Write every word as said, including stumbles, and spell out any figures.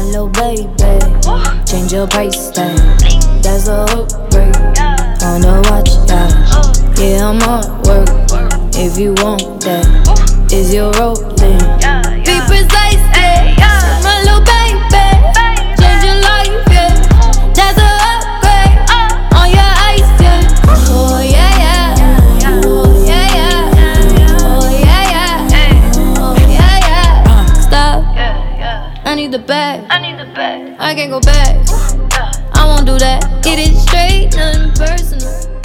little baby. Change your price tag. That's a upgrade on the watch, yeah. Yeah, I'm on work. If you want that, is your rolling? Be precise, yeah. My little baby, change your life, yeah. That's a upgrade on your ice, yeah. Oh yeah, yeah. Oh yeah, yeah. Oh yeah, yeah. Oh yeah, yeah. Stop. I need the bag. I need the bag. I can't go back. I won't do that. Get it straight, nothing personal.